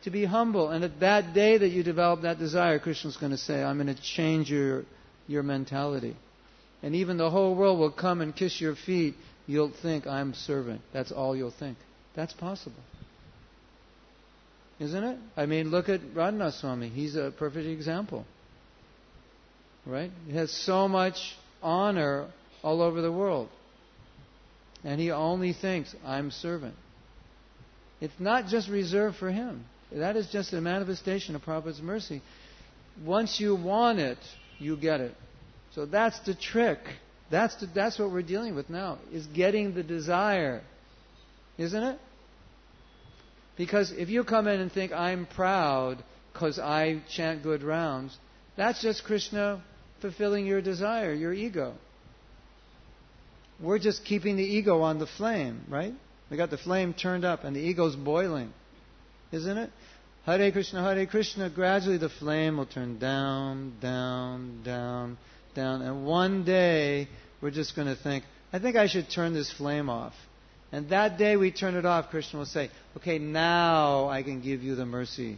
to be humble. And at that day that you develop that desire, Krishna's going to say, I'm going to change your mentality. And even the whole world will come and kiss your feet. You'll think, I'm servant. That's all you'll think. That's possible. Isn't it? I mean, look at Radhanath Swami. He's a perfect example. Right? He has so much honor all over the world. And he only thinks, I'm servant. It's not just reserved for him. That is just a manifestation of Prabhupada's mercy. Once you want it, you get it. So that's the trick. That's what we're dealing with now, is getting the desire. Isn't it? Because if you come in and think, I'm proud because I chant good rounds, that's just Krishna fulfilling your desire, your ego. We're just keeping the ego on the flame, right? We got the flame turned up and the ego's boiling. Isn't it? Hare Krishna, gradually the flame will turn down, down, down, down. And one day we're just going to think, I think I should turn this flame off. And that day we turn it off, Krishna will say, okay, now I can give you the mercy.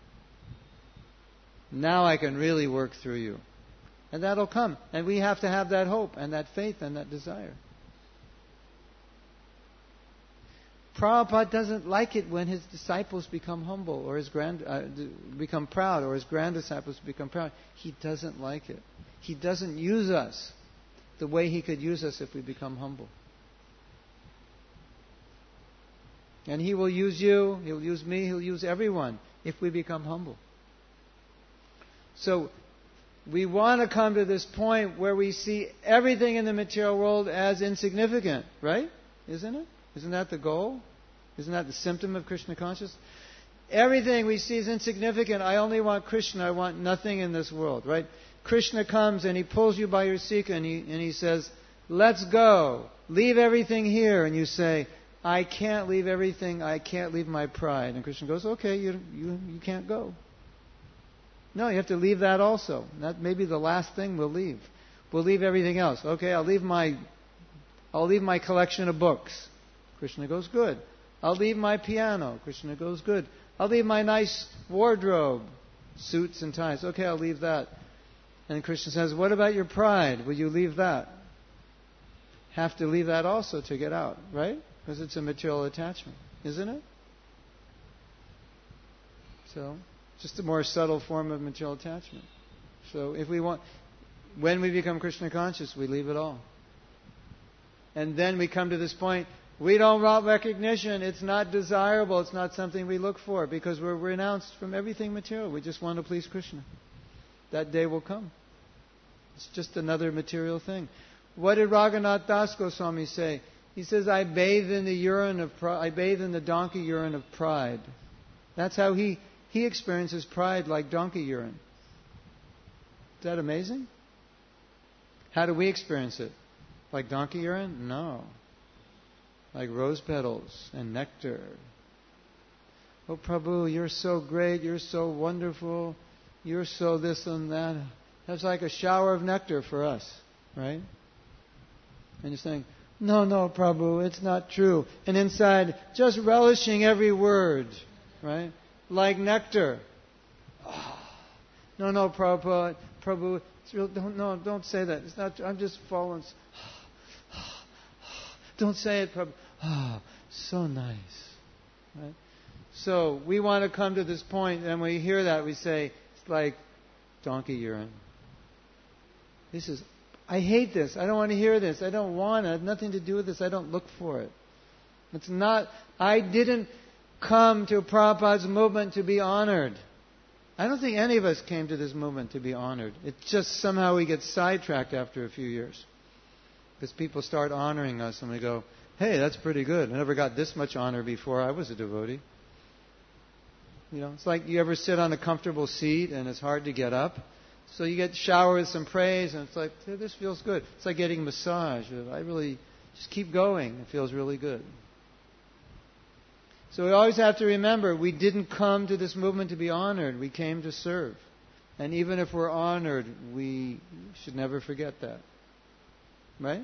Now I can really work through you. And that'll come. And we have to have that hope and that faith and that desire. Prabhupada doesn't like it when his disciples become humble or become proud, or his grand disciples become proud. He doesn't like it. He doesn't use us the way he could use us if we become humble. And he will use you, he'll use me, he'll use everyone if we become humble. So we want to come to this point where we see everything in the material world as insignificant, right? Isn't it? Isn't that the goal? Isn't that the symptom of Krishna consciousness? Everything we see is insignificant. I only want Krishna. I want nothing in this world, right? Krishna comes and he pulls you by your sika and he says, let's go. Leave everything here. And you say, I can't leave everything. I can't leave my pride. And Krishna goes, okay, you can't go. No, you have to leave that also. That may be the last thing we'll leave. We'll leave everything else. Okay, I'll leave my collection of books. Krishna goes, good. I'll leave my piano. Krishna goes, good. I'll leave my nice wardrobe, suits and ties. Okay, I'll leave that. And Krishna says, what about your pride? Will you leave that? Have to leave that also to get out, right? Because it's a material attachment, isn't it? So, just a more subtle form of material attachment. So when we become Krishna conscious, we leave it all. And then we come to this point, we don't want recognition. It's not desirable. It's not something we look for because we're renounced from everything material. We just want to please Krishna. That day will come. It's just another material thing. What did Raghunath Das Goswami say? He says, I bathe in the donkey urine of pride. That's how he experiences pride, like donkey urine. Is that amazing? How do we experience it? Like donkey urine? No. Like rose petals and nectar. Oh Prabhu, you're so great, you're so wonderful, you're so this and that. That's like a shower of nectar for us, right? And you're saying, no, Prabhu, it's not true. And inside, just relishing every word, right? Like nectar. Oh, no, Prabhu, it's real, don't say that. It's not true. I'm just falling. Don't say it, Prabhu. Oh, so nice. Right? So we want to come to this point, and when we hear that, we say, it's like donkey urine. I hate this. I don't want to hear this. I don't want it. I have nothing to do with this. I don't look for it. I didn't come to Prabhupada's movement to be honored. I don't think any of us came to this movement to be honored. It's just somehow we get sidetracked after a few years. Because people start honoring us and we go, hey, that's pretty good. I never got this much honor before I was a devotee. You know, it's like you ever sit on a comfortable seat and it's hard to get up. So you get showered with some praise and it's like, hey, this feels good. It's like getting a massage. I really just keep going. It feels really good. So we always have to remember, we didn't come to this movement to be honored. We came to serve. And even if we're honored, we should never forget that. Right?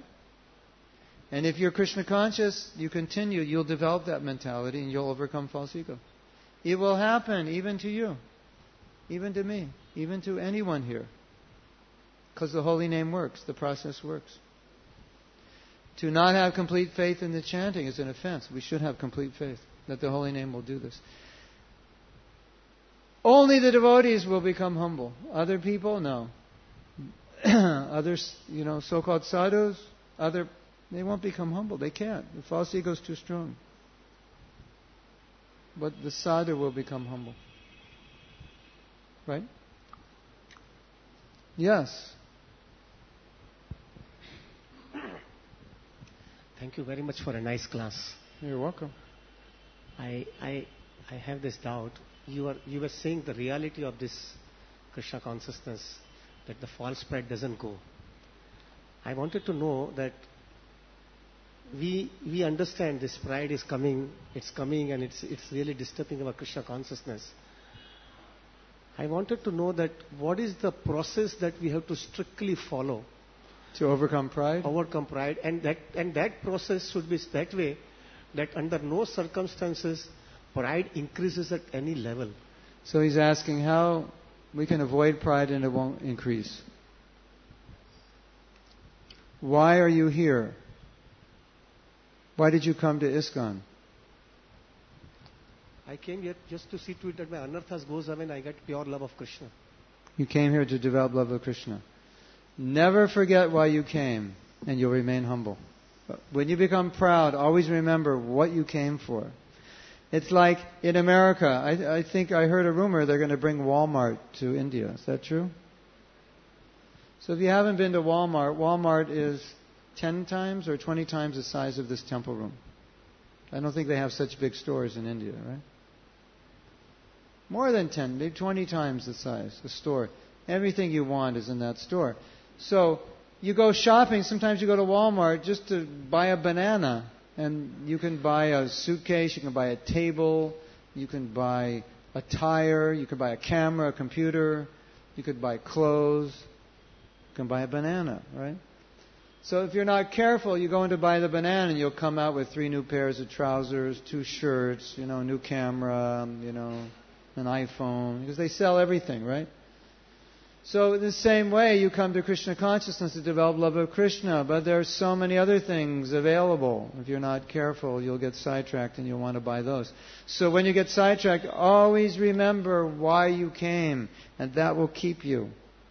And if you're Krishna conscious, you continue, you'll develop that mentality and you'll overcome false ego. It will happen even to you, even to me, even to anyone here. Because the holy name works, the process works. To not have complete faith in the chanting is an offense. We should have complete faith that the holy name will do this. Only the devotees will become humble. Other people, no. Others, so-called sadhus, they won't become humble. They can't. The false ego is too strong. But the sadhu will become humble. Right? Yes. Thank you very much for a nice class. You're welcome. I have this doubt. You were saying the reality of this Krishna consciousness, that the false pride doesn't go. I wanted to know that we understand this pride is coming, and it's really disturbing our Krishna consciousness. I wanted to know that what is the process that we have to strictly follow to overcome pride? Overcome pride, and that process should be that way that under no circumstances pride increases at any level. So he's asking how we can avoid pride and it won't increase. Why are you here? Why did you come to ISKCON? I came here just to see to it that my anarthas goes away and I get pure love of Krishna. You came here to develop love of Krishna. Never forget why you came, and you'll remain humble. But when you become proud, always remember what you came for. It's like in America, I think I heard a rumor they're going to bring Walmart to India. Is that true? So if you haven't been to Walmart is 10 times or 20 times the size of this temple room. I don't think they have such big stores in India, right? More than 10, maybe 20 times the size, the store. Everything you want is in that store. So you go shopping, sometimes you go to Walmart just to buy a banana. And you can buy a suitcase, you can buy a table, you can buy a tire, you can buy a camera, a computer, you could buy clothes, you can buy a banana, right? So if you're not careful, you go in to buy the banana and you'll come out with 3 new pairs of trousers, 2 shirts, a new camera, an iPhone, because they sell everything, right? So in the same way, you come to Krishna consciousness to develop love of Krishna, but there are so many other things available. If you're not careful, you'll get sidetracked and you'll want to buy those. So when you get sidetracked, always remember why you came, and that will keep you.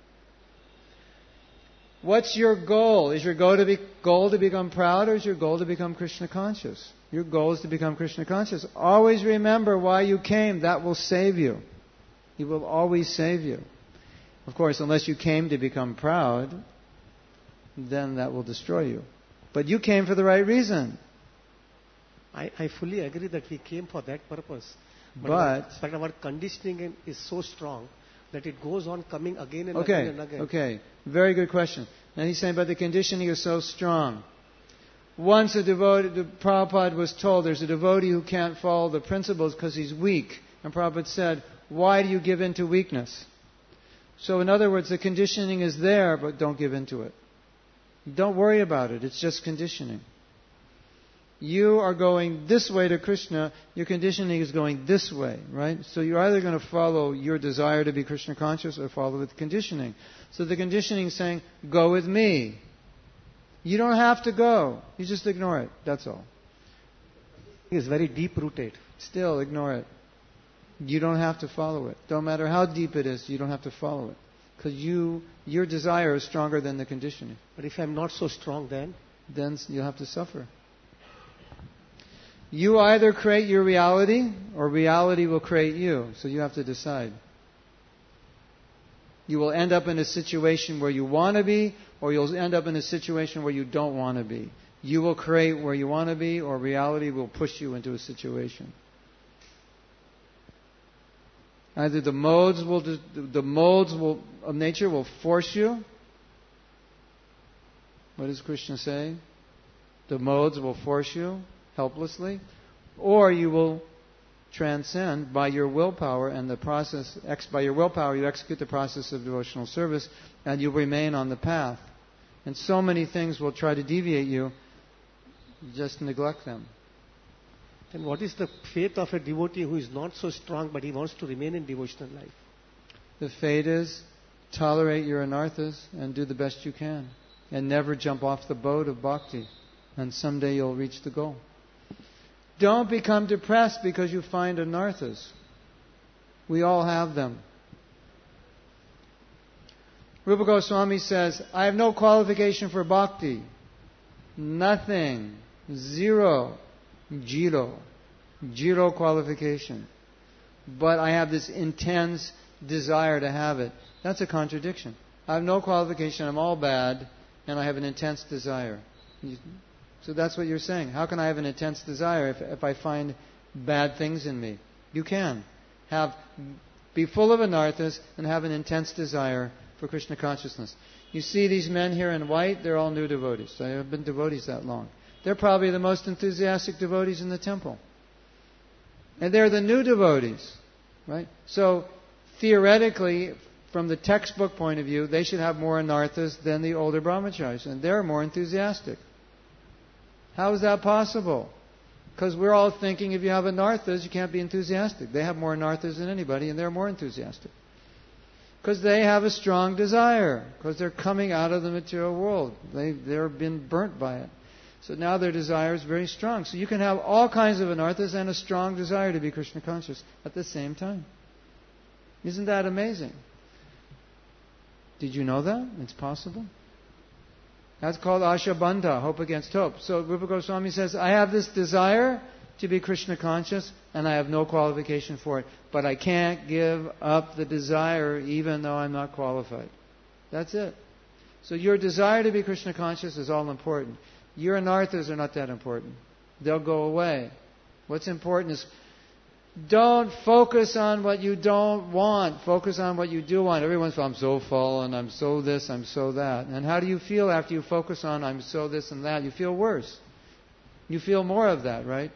What's your goal? Is your goal to become proud, or is your goal to become Krishna conscious? Your goal is to become Krishna conscious. Always remember why you came. That will save you. He will always save you. Of course, unless you came to become proud, then that will destroy you. But you came for the right reason. I fully agree that we came for that purpose. But our conditioning is so strong that it goes on coming again and again and again. Okay, very good question. And he's saying, but the conditioning is so strong. Once Prabhupada was told there's a devotee who can't follow the principles because he's weak. And Prabhupada said, why do you give in to weakness? So in other words, the conditioning is there, but don't give in to it. Don't worry about it. It's just conditioning. You are going this way to Krishna. Your conditioning is going this way, right? So you're either going to follow your desire to be Krishna conscious or follow the conditioning. So the conditioning is saying, go with me. You don't have to go. You just ignore it. That's all. It's very deep-rooted. Still, ignore it. You don't have to follow it. Don't matter how deep it is, you don't have to follow it. Because your desire is stronger than the conditioning. But if I'm not so strong then you'll have to suffer. You either create your reality, or reality will create you. So you have to decide. You will end up in a situation where you want to be, or you'll end up in a situation where you don't want to be. You will create where you want to be, or reality will push you into a situation. Either the modes of nature will force you. What does Krishna say? The modes will force you helplessly, or you will transcend by your willpower, and the process. By your willpower, you execute the process of devotional service, and you remain on the path. And so many things will try to deviate you. Just neglect them. Then what is the faith of a devotee who is not so strong but he wants to remain in devotional life? The fate is tolerate your anarthas and do the best you can. And never jump off the boat of bhakti. And someday you'll reach the goal. Don't become depressed because you find anarthas. We all have them. Rupa Goswami says, I have no qualification for bhakti. Nothing. Zero. Zero qualification. But I have this intense desire to have it. That's a contradiction. I have no qualification, I'm all bad, and I have an intense desire. So that's what you're saying. How can I have an intense desire if I find bad things in me? You can. Be full of anarthas and have an intense desire for Krishna consciousness. You see these men here in white, they're all new devotees. They haven't been devotees that long. They're probably the most enthusiastic devotees in the temple. And they're the new devotees. Right? So, theoretically, from the textbook point of view, they should have more anarthas than the older brahmacharis. And they're more enthusiastic. How is that possible? Because we're all thinking if you have anarthas, you can't be enthusiastic. They have more anarthas than anybody, and they're more enthusiastic. Because they have a strong desire. Because they're coming out of the material world. They've been burnt by it. So now their desire is very strong. So you can have all kinds of anarthas and a strong desire to be Krishna conscious at the same time. Isn't that amazing? Did you know that? It's possible. That's called Ashabandha, hope against hope. So Rupa Goswami says, I have this desire to be Krishna conscious, and I have no qualification for it. But I can't give up the desire even though I'm not qualified. That's it. So your desire to be Krishna conscious is all important. Your anarthas are not that important. They'll go away. What's important is don't focus on what you don't want. Focus on what you do want. Everyone's, I'm so fallen, I'm so this, I'm so that. And how do you feel after you focus on I'm so this and that? You feel worse. You feel more of that, right?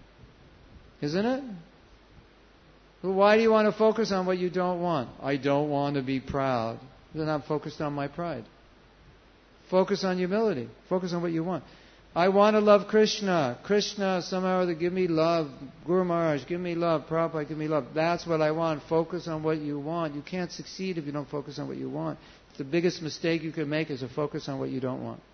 Isn't it? Well, why do you want to focus on what you don't want? I don't want to be proud. Then I'm focused on my pride. Focus on humility. Focus on what you want. I want to love Krishna. Krishna, somehow or other, give me love. Guru Maharaj, give me love. Prabhupada, give me love. That's what I want. Focus on what you want. You can't succeed if you don't focus on what you want. The biggest mistake you can make is to focus on what you don't want.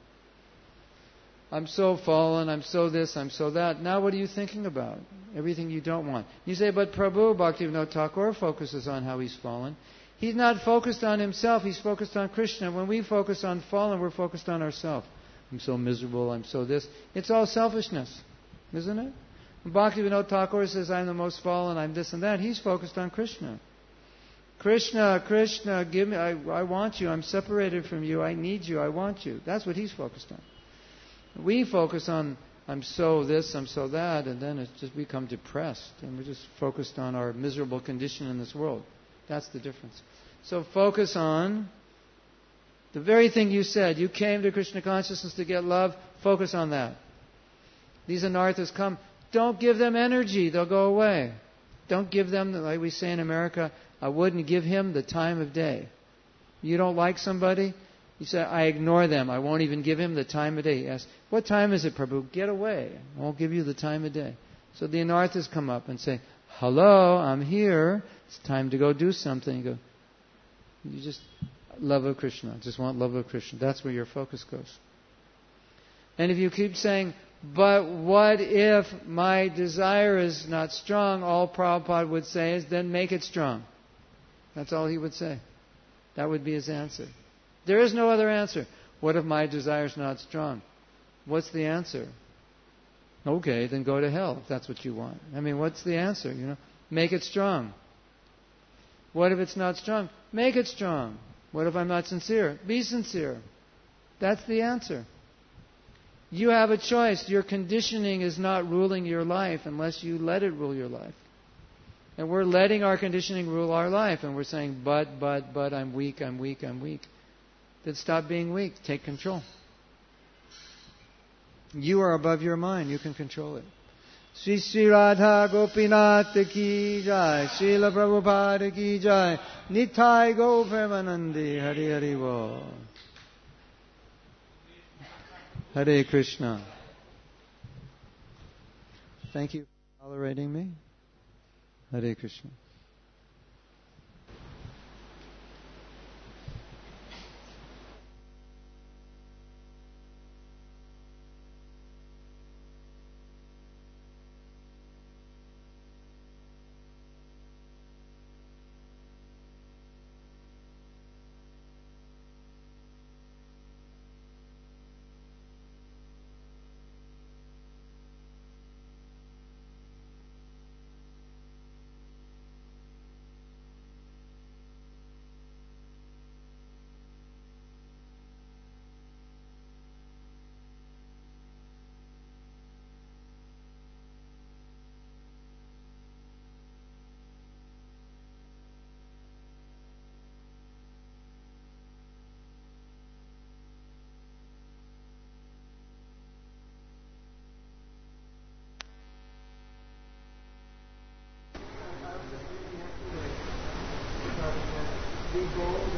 I'm so fallen, I'm so this, I'm so that. Now what are you thinking about? Everything you don't want. You say, but Prabhu, Bhaktivinoda Thakur focuses on how he's fallen. He's not focused on himself, he's focused on Krishna. When we focus on fallen, we're focused on ourselves. I'm so miserable, I'm so this. It's all selfishness, isn't it? When Bhaktivinoda Thakur says, I'm the most fallen, I'm this and that, he's focused on Krishna. Krishna, Krishna, give me, I want you, I'm separated from you, I need you, I want you. That's what he's focused on. We focus on, I'm so this, I'm so that, and then it's just become depressed, and we're just focused on our miserable condition in this world. That's the difference. So focus on the very thing you said. You came to Krishna consciousness to get love. Focus on that. These anarthas come. Don't give them energy. They'll go away. Don't give them, like we say in America, I wouldn't give him the time of day. You don't like somebody? You say, I ignore them. I won't even give him the time of day. He asks, what time is it, Prabhu? Get away. I won't give you the time of day. So the anarthas come up and say, hello, I'm here. It's time to go do something. You go, you just love of Krishna. Just want love of Krishna. That's where your focus goes. And if you keep saying, but what if my desire is not strong? All Prabhupada would say is, then make it strong. That's all he would say. That would be his answer. There is no other answer. What if my desire is not strong? What's the answer? Okay, then go to hell if that's what you want. I mean, what's the answer? Make it strong. What if it's not strong? Make it strong. What if I'm not sincere? Be sincere. That's the answer. You have a choice. Your conditioning is not ruling your life unless you let it rule your life. And we're letting our conditioning rule our life. And we're saying, but, I'm weak, I'm weak, I'm weak. Then stop being weak. Take control. You are above your mind. You can control it. Sri Sri Radha Gopinath ki jai, Srila Prabhupada ki jai, Nitai Go Premanandi, Hari Hari Bo. Hare Krishna. Thank you. Tolerating me? Hare Krishna. We go